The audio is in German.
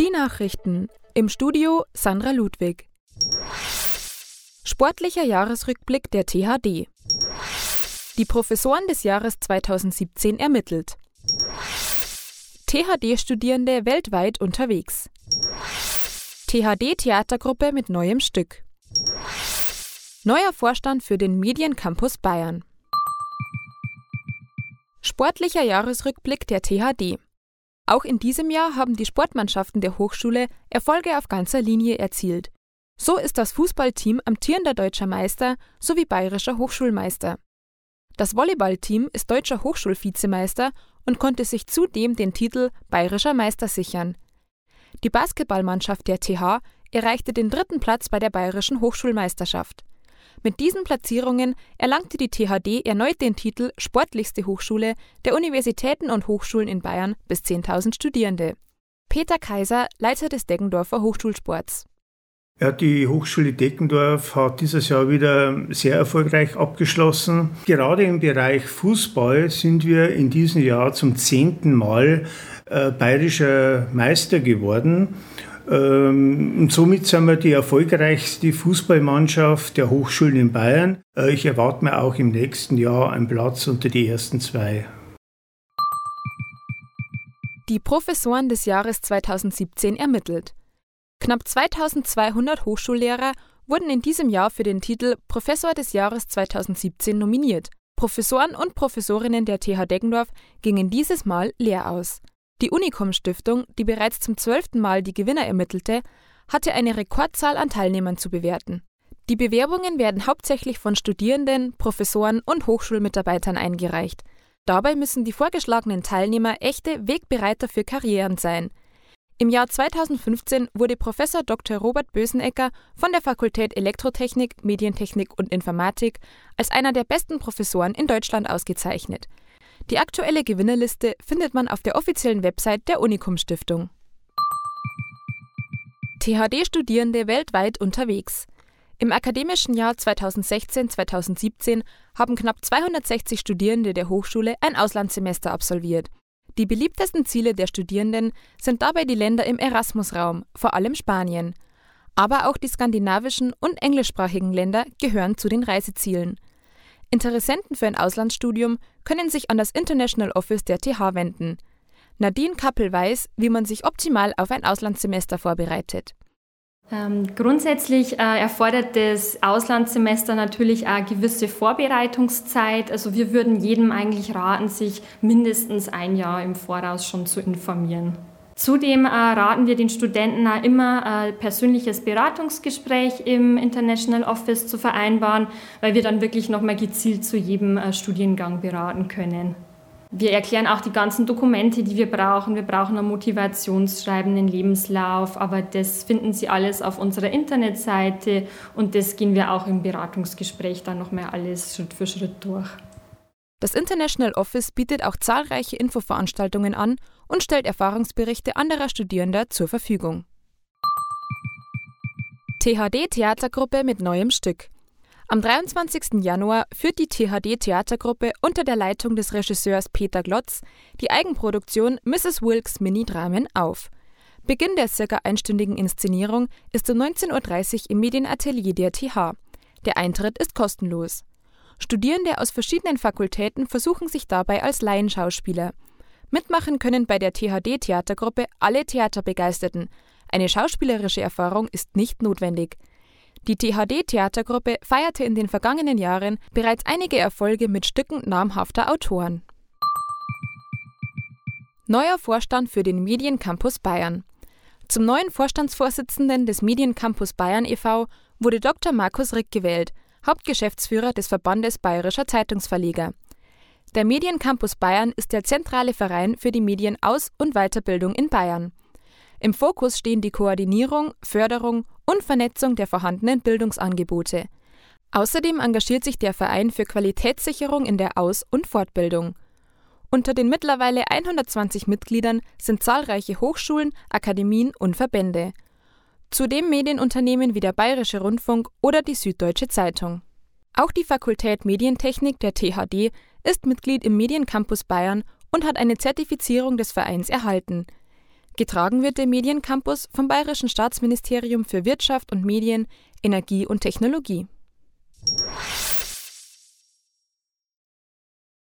Die Nachrichten. Im Studio Sandra Ludwig. Sportlicher Jahresrückblick der THD. Die Professoren des Jahres 2017 ermittelt. THD-Studierende weltweit unterwegs. THD-Theatergruppe mit neuem Stück. Neuer Vorstand für den Mediencampus Bayern. Sportlicher Jahresrückblick der THD. Auch in diesem Jahr haben die Sportmannschaften der Hochschule Erfolge auf ganzer Linie erzielt. So ist das Fußballteam amtierender deutscher Meister sowie bayerischer Hochschulmeister. Das Volleyballteam ist deutscher Hochschulvizemeister und konnte sich zudem den Titel bayerischer Meister sichern. Die Basketballmannschaft der TH erreichte den 3. Platz bei der bayerischen Hochschulmeisterschaft. Mit diesen Platzierungen erlangte die THD erneut den Titel Sportlichste Hochschule der Universitäten und Hochschulen in Bayern bis 10.000 Studierende. Peter Kaiser, Leiter des Deggendorfer Hochschulsports. Ja, die Hochschule Deggendorf hat dieses Jahr wieder sehr erfolgreich abgeschlossen. Gerade im Bereich Fußball sind wir in diesem Jahr zum 10. Mal bayerischer Meister geworden. Und somit sind wir die erfolgreichste Fußballmannschaft der Hochschulen in Bayern. Ich erwarte mir auch im nächsten Jahr einen Platz unter die ersten 2. Die Professoren des Jahres 2017 ermittelt. Knapp 2200 Hochschullehrer wurden in diesem Jahr für den Titel Professor des Jahres 2017 nominiert. Professoren und Professorinnen der TH Deggendorf gingen dieses Mal leer aus. Die Unicum-Stiftung, die bereits zum 12. Mal die Gewinner ermittelte, hatte eine Rekordzahl an Teilnehmern zu bewerten. Die Bewerbungen werden hauptsächlich von Studierenden, Professoren und Hochschulmitarbeitern eingereicht. Dabei müssen die vorgeschlagenen Teilnehmer echte Wegbereiter für Karrieren sein. Im Jahr 2015 wurde Professor Dr. Robert Bösenecker von der Fakultät Elektrotechnik, Medientechnik und Informatik als einer der besten Professoren in Deutschland ausgezeichnet. Die aktuelle Gewinnerliste findet man auf der offiziellen Website der Unicum-Stiftung. THD-Studierende weltweit unterwegs. Im akademischen Jahr 2016/2017 haben knapp 260 Studierende der Hochschule ein Auslandssemester absolviert. Die beliebtesten Ziele der Studierenden sind dabei die Länder im Erasmus-Raum, vor allem Spanien. Aber auch die skandinavischen und englischsprachigen Länder gehören zu den Reisezielen. Interessenten für ein Auslandsstudium können sich an das International Office der TH wenden. Nadine Kappel weiß, wie man sich optimal auf ein Auslandssemester vorbereitet. Grundsätzlich erfordert das Auslandssemester natürlich eine gewisse Vorbereitungszeit. Also wir würden jedem eigentlich raten, sich mindestens ein Jahr im Voraus schon zu informieren. Zudem raten wir den Studenten auch immer, ein persönliches Beratungsgespräch im International Office zu vereinbaren, weil wir dann wirklich nochmal gezielt zu jedem Studiengang beraten können. Wir erklären auch die ganzen Dokumente, die wir brauchen. Wir brauchen ein Motivationsschreiben, einen Lebenslauf, aber das finden Sie alles auf unserer Internetseite und das gehen wir auch im Beratungsgespräch dann nochmal alles Schritt für Schritt durch. Das International Office bietet auch zahlreiche Infoveranstaltungen an und stellt Erfahrungsberichte anderer Studierender zur Verfügung. THD-Theatergruppe mit neuem Stück. Am 23. Januar führt die THD-Theatergruppe unter der Leitung des Regisseurs Peter Glotz die Eigenproduktion Mrs. Wilkes Mini-Dramen auf. Beginn der ca. einstündigen Inszenierung ist um 19:30 Uhr im Medienatelier der TH. Der Eintritt ist kostenlos. Studierende aus verschiedenen Fakultäten versuchen sich dabei als Laienschauspieler. Mitmachen können bei der THD-Theatergruppe alle Theaterbegeisterten. Eine schauspielerische Erfahrung ist nicht notwendig. Die THD-Theatergruppe feierte in den vergangenen Jahren bereits einige Erfolge mit Stücken namhafter Autoren. Neuer Vorstand für den Mediencampus Bayern. Zum neuen Vorstandsvorsitzenden des Mediencampus Bayern e.V. wurde Dr. Markus Rick gewählt, Hauptgeschäftsführer des Verbandes Bayerischer Zeitungsverleger. Der Mediencampus Bayern ist der zentrale Verein für die Medienaus- und Weiterbildung in Bayern. Im Fokus stehen die Koordinierung, Förderung und Vernetzung der vorhandenen Bildungsangebote. Außerdem engagiert sich der Verein für Qualitätssicherung in der Aus- und Fortbildung. Unter den mittlerweile 120 Mitgliedern sind zahlreiche Hochschulen, Akademien und Verbände. Zudem Medienunternehmen wie der Bayerische Rundfunk oder die Süddeutsche Zeitung. Auch die Fakultät Medientechnik der THD ist Mitglied im Mediencampus Bayern und hat eine Zertifizierung des Vereins erhalten. Getragen wird der Mediencampus vom Bayerischen Staatsministerium für Wirtschaft und Medien, Energie und Technologie.